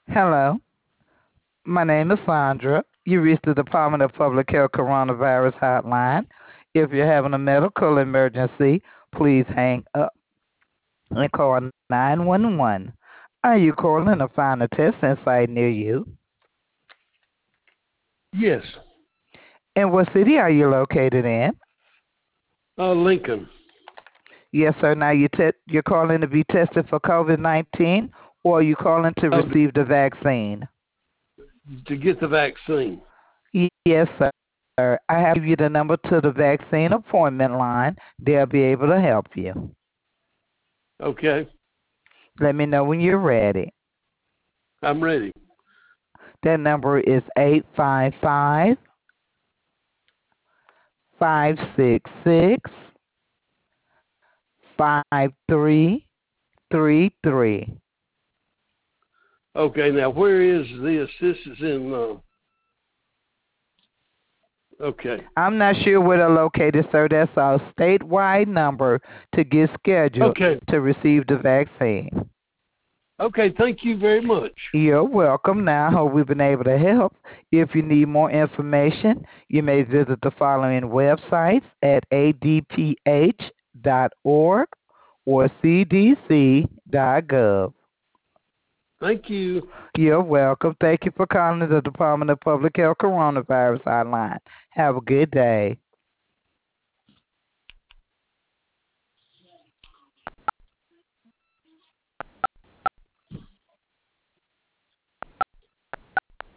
Hello, my name is Sandra. You reached the Department of Public Health Coronavirus Hotline. If you're having a medical emergency, please hang up and call 911. Are you calling to find a testing site near you? Yes. And what city are you located in? Lincoln. Yes, sir. Now you're calling to be tested for COVID-19, or are you calling to Oh, receive the vaccine? to get the vaccine. Yes, sir. I have to give you the number to the vaccine appointment line. They'll be able to help you. Okay. Let me know when you're ready. I'm ready. That number is 855-566-5333. Okay. Now, where is this? This is in. Okay. I'm not sure where they're located, sir. That's our statewide number to get scheduled Okay. to receive the vaccine. Okay. Thank you very much. You're welcome. Now, I hope we've been able to help. If you need more information, you may visit the following websites at adph.org or cdc.gov. Thank you. You're welcome. Thank you for calling the Department of Public Health Coronavirus Hotline. Have a good day.